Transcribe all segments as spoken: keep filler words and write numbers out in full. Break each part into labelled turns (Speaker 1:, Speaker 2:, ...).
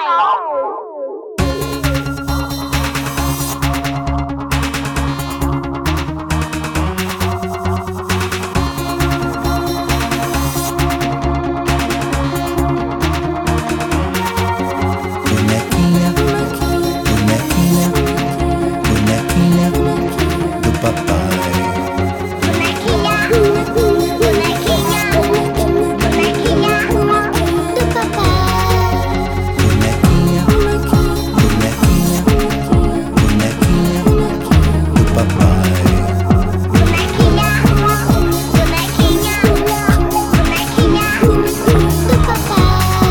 Speaker 1: Bonequinha, bonequinha, bonequinha do papai.
Speaker 2: Bonequinha, bonequinha, bonequinha do papai.
Speaker 1: Bonequinha, bonequinha, bonequinha do papai.
Speaker 2: Bonequinha, bonequinha, bonequinha do papai.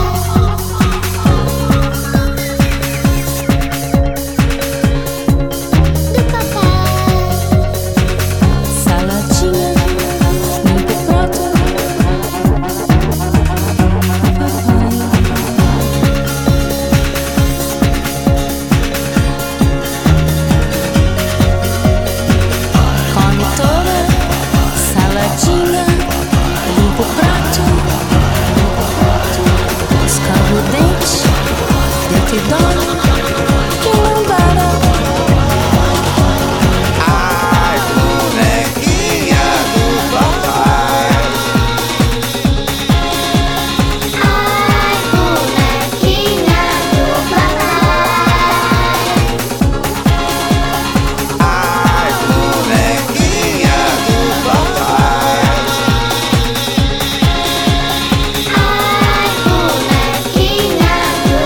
Speaker 2: Do papai.
Speaker 3: Saladinha, limpa o prato. Come toda. Saladinha, limpa o prato. Escova o dente. Deita e dorme. Que não para.
Speaker 4: Ai, bonequinha do papai.
Speaker 2: Ai, bonequinha do papai.
Speaker 4: Ai, bonequinha do papai.
Speaker 2: Ai, bonequinha do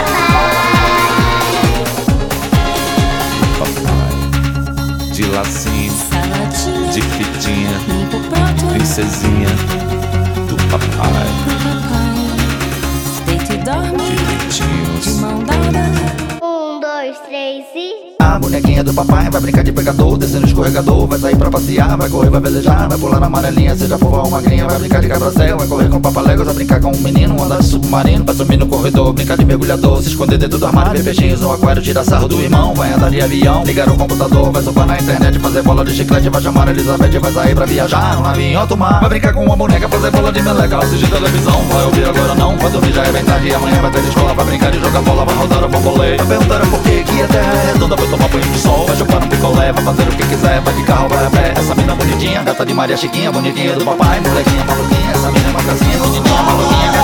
Speaker 2: papai.
Speaker 5: Papai, de lacinho,
Speaker 3: Saladinha,
Speaker 5: de fitinha,
Speaker 3: limpa o prato.
Speaker 5: princesinha do papai,
Speaker 3: Papai, deita e dorme.
Speaker 5: direitinhos.
Speaker 3: De mão dada.
Speaker 2: Um, dois, três e.
Speaker 4: A bonequinha do papai vai brincar de pegador, descendo escorregador, vai sair pra passear, vai correr, vai velejar, vai pular na amarelinha, seja fofa ou magrinha, vai brincar de quebra-céu, vai correr com o papaléguas, vai brincar com um menino, andar de submarino, vai sumir no corredor, brincar de mergulhador, se esconder dentro do armário, ver peixinhos no aquário, tirar sarro do irmão, vai andar de avião, ligar o computador, vai surfar na internet, fazer bola de chiclete, vai chamar a Elizabeth, vai sair pra viajar, no navio em alto mar, vai brincar com uma boneca, fazer bola de meleca, assistir televisão, vai ouvir agora não, vai dormir já é bem tarde, amanhã vai ter escola, vai brincar de jogar bola, vai rodar o bambolê, vai perguntar por que que a terra é redonda, vai tomar banho de sol, vai chupar no picolé, vai fazer o que quiser, vai de carro, vai a pé, essa mina bonitinha, gata de Maria Chiquinha, bonitinha do papai, molequinha maluquinha, essa mina é uma gracinha, menininha maluquinha.